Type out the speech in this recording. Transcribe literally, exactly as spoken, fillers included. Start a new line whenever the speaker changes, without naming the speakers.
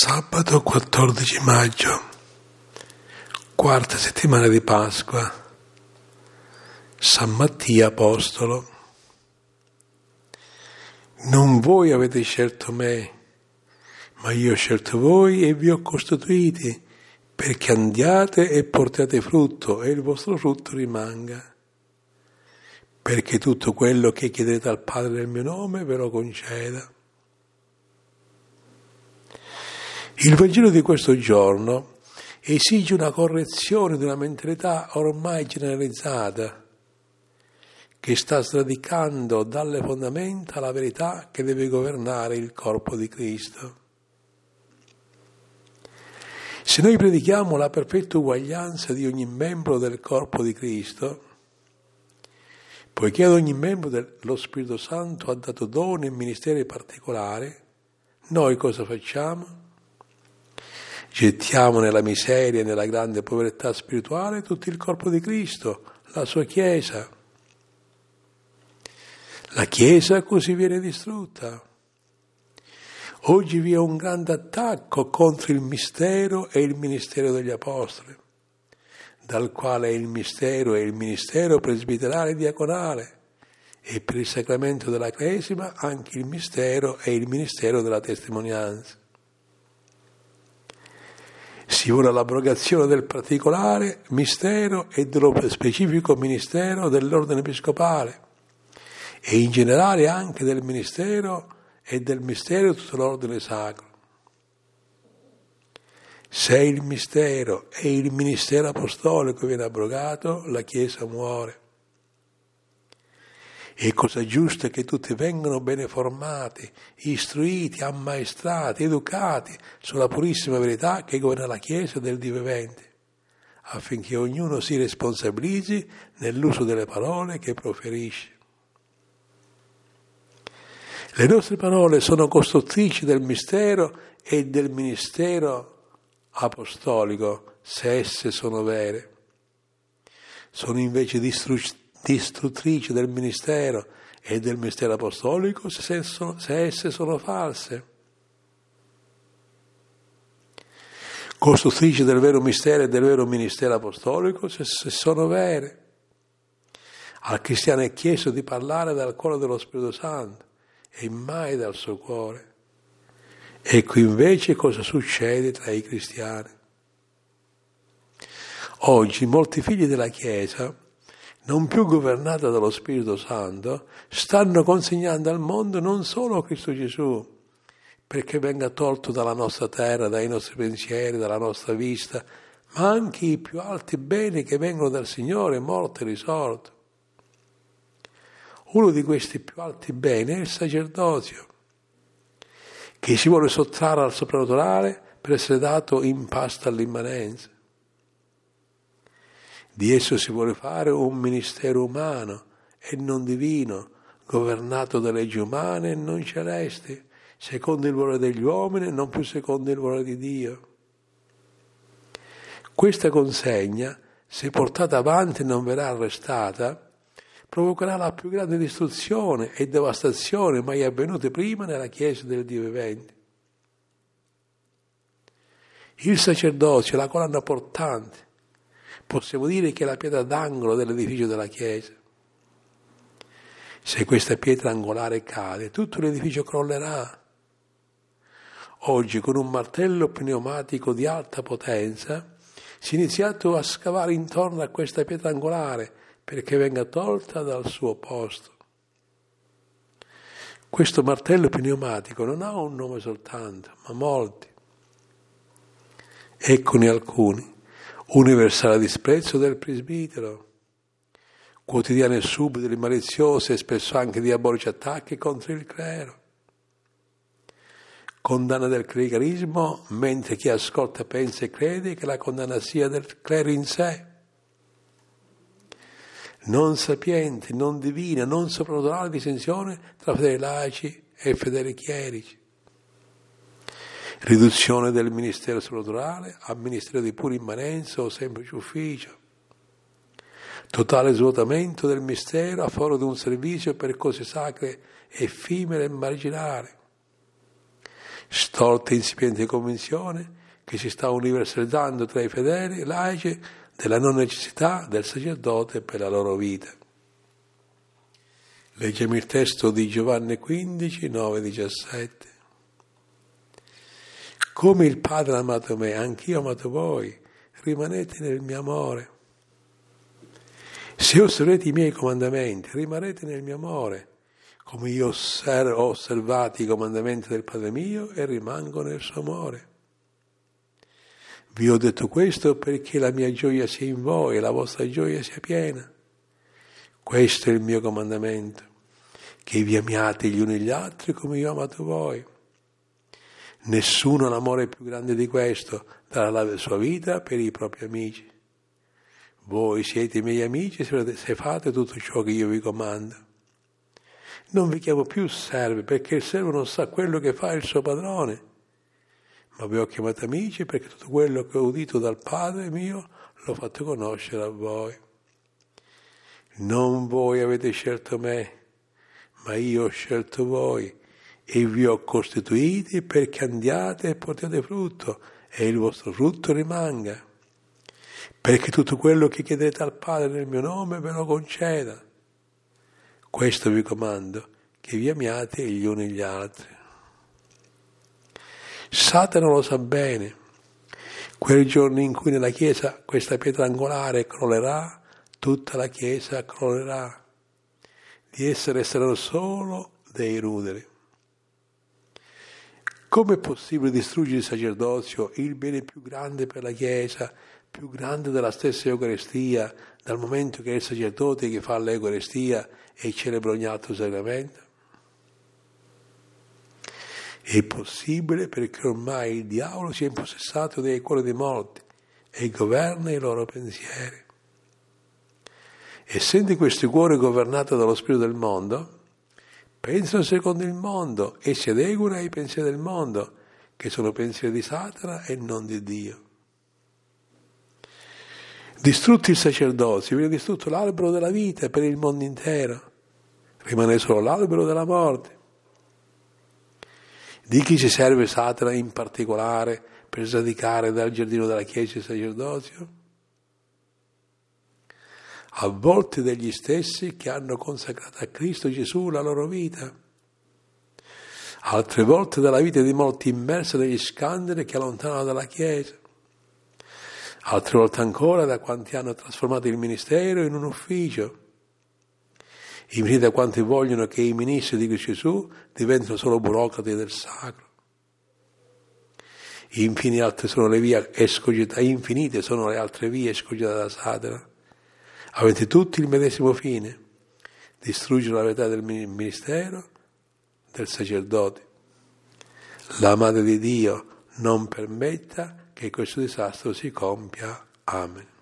Sabato quattordici maggio, quarta settimana di Pasqua, San Mattia Apostolo. Non voi avete scelto me, ma io ho scelto voi e vi ho costituiti, perché andiate e portate frutto e il vostro frutto rimanga. Perché tutto quello che chiedete al Padre nel mio nome ve lo conceda. Il Vangelo di questo giorno esige una correzione di una mentalità ormai generalizzata che sta sradicando dalle fondamenta la verità che deve governare il corpo di Cristo. Se noi predichiamo la perfetta uguaglianza di ogni membro del corpo di Cristo, poiché ad ogni membro dello Spirito Santo ha dato doni e ministeri particolari, noi cosa facciamo? Gettiamo nella miseria e nella grande povertà spirituale tutto il corpo di Cristo, la sua Chiesa. La Chiesa così viene distrutta. Oggi vi è un grande attacco contro il mistero e il ministero degli Apostoli, dal quale il mistero e il ministero presbiterale e diaconale, e per il sacramento della Cresima anche il mistero e il ministero della testimonianza. Si vuole l'abrogazione del particolare mistero e dello specifico ministero dell'ordine episcopale e in generale anche del ministero e del mistero di tutto l'ordine sacro. Se il mistero e il ministero apostolico viene abrogato, la Chiesa muore. È cosa giusta che tutti vengano bene formati, istruiti, ammaestrati, educati sulla purissima verità che governa la Chiesa del Dio vivente, affinché ognuno si responsabilizzi nell'uso delle parole che proferisce. Le nostre parole sono costruttrici del mistero e del ministero apostolico, se esse sono vere. Sono invece distruttrici distruttrice del ministero e del mistero apostolico se, sono, se esse sono false. Costruttrice del vero mistero e del vero ministero apostolico se, se sono vere. Al cristiano è chiesto di parlare dal cuore dello Spirito Santo e mai dal suo cuore. Ecco invece cosa succede tra i cristiani. Oggi molti figli della Chiesa, non più governata dallo Spirito Santo, stanno consegnando al mondo non solo Cristo Gesù, perché venga tolto dalla nostra terra, dai nostri pensieri, dalla nostra vista, ma anche i più alti beni che vengono dal Signore, morto e risorto. Uno di questi più alti beni è il sacerdozio, che si vuole sottrarre al soprannaturale per essere dato in pasto all'immanenza. Di esso si vuole fare un ministero umano e non divino, governato da leggi umane e non celesti, secondo il volere degli uomini e non più secondo il volere di Dio. Questa consegna, se portata avanti e non verrà arrestata, provocherà la più grande distruzione e devastazione mai avvenute prima nella Chiesa del Dio vivente. Il sacerdozio è la colonna portante. Possiamo dire che è la pietra d'angolo dell'edificio della Chiesa. Se questa pietra angolare cade, tutto l'edificio crollerà. Oggi, con un martello pneumatico di alta potenza, si è iniziato a scavare intorno a questa pietra angolare perché venga tolta dal suo posto. Questo martello pneumatico non ha un nome soltanto, ma molti. Eccone alcuni. Universale disprezzo del presbitero, quotidiane subdoli maliziose e spesso anche diabolici attacchi contro il clero, condanna del clericalismo mentre chi ascolta pensa e crede che la condanna sia del clero in sé, non sapiente, non divina, non soprannaturale distinzione tra fedeli laici e fedeli chierici. Riduzione del ministero soprannaturale a ministero di pura immanenza o semplice ufficio. Totale svuotamento del mistero a favore di un servizio per cose sacre effimere e marginali. Storta e incipiente convinzione che si sta universalizzando tra i fedeli laici della non necessità del sacerdote per la loro vita. Leggiamo il testo di Giovanni quindici, nove, diciassette. Come il Padre ha amato me, anch'io ho amato voi, rimanete nel mio amore. Se osservate i miei comandamenti, rimarrete nel mio amore, come io ho osservato i comandamenti del Padre mio e rimango nel suo amore. Vi ho detto questo perché la mia gioia sia in voi e la vostra gioia sia piena. Questo è il mio comandamento, che vi amiate gli uni gli altri come io ho amato voi. Nessuno ha l'amore più grande di questo, dare la sua vita per i propri amici. Voi siete i miei amici se fate tutto ciò che io vi comando. Non vi chiamo più servi, perché il servo non sa quello che fa il suo padrone, ma vi ho chiamato amici perché tutto quello che ho udito dal Padre mio l'ho fatto conoscere a voi. Non voi avete scelto me, ma io ho scelto voi e vi ho costituiti perché andiate e portiate frutto e il vostro frutto rimanga, perché tutto quello che chiedete al Padre nel mio nome ve lo conceda. Questo vi comando, che vi amiate gli uni gli altri. Satana lo sa bene. Quel giorno in cui nella Chiesa questa pietra angolare crollerà, tutta la Chiesa crollerà. Di esse resteranno solo dei ruderi. Come è possibile distruggere il sacerdozio, il bene più grande per la Chiesa, più grande della stessa Eucaristia, dal momento che è il sacerdote che fa l'Eucaristia e celebra ogni altro sacramento? È possibile perché ormai il diavolo si è impossessato dei cuori dei morti e governa i loro pensieri. Essendo questi cuori governati dallo spirito del mondo, pensano secondo il mondo e si adeguano ai pensieri del mondo, che sono pensieri di Satana e non di Dio. Distrutto il sacerdozio, viene distrutto l'albero della vita per il mondo intero, rimane solo l'albero della morte. Di chi si serve Satana in particolare per sradicare dal giardino della Chiesa il sacerdozio? A volte degli stessi che hanno consacrato a Cristo Gesù la loro vita, altre volte dalla vita di molti immersi negli scandali che allontanano dalla Chiesa, altre volte ancora da quanti hanno trasformato il ministero in un ufficio, infine da quanti vogliono che i ministri di Gesù diventino solo burocrati del sacro. Infine altre sono le vie escogitate, infinite sono le altre vie escogitate da Satana, avete tutti il medesimo fine, distruggere la verità del ministero del sacerdote. La Madre di Dio non permetta che questo disastro si compia. Amen.